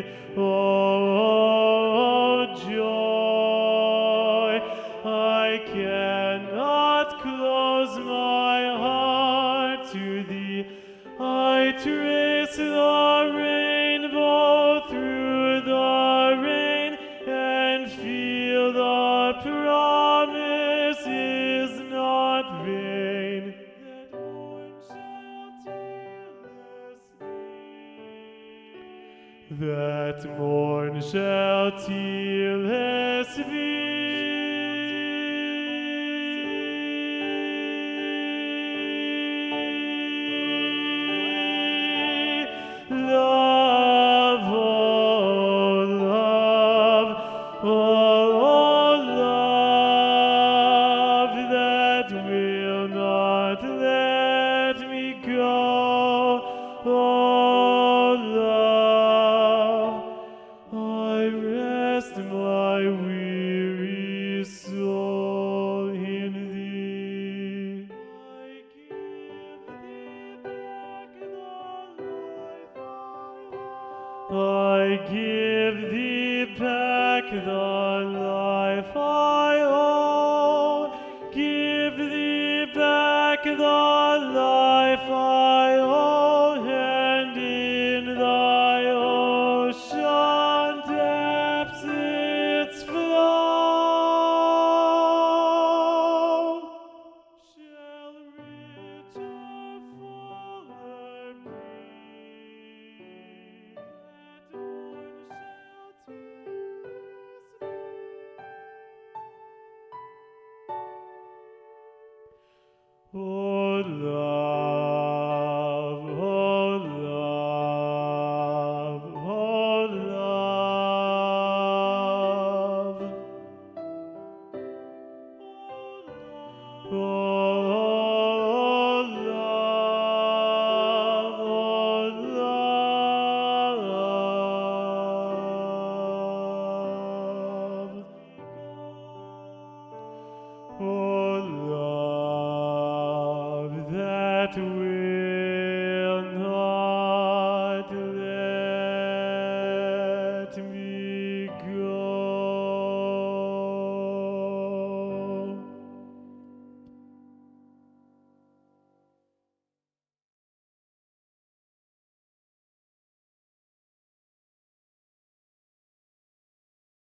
Oh, joy! I cannot close my heart to thee. I trace the rainbow through the rain and feel the promise is not vain. That morn shall tearless be. Love, oh love, oh love, that will not let me go. Oh love, I rest my weary soul in thee. I give thee back the life I owe.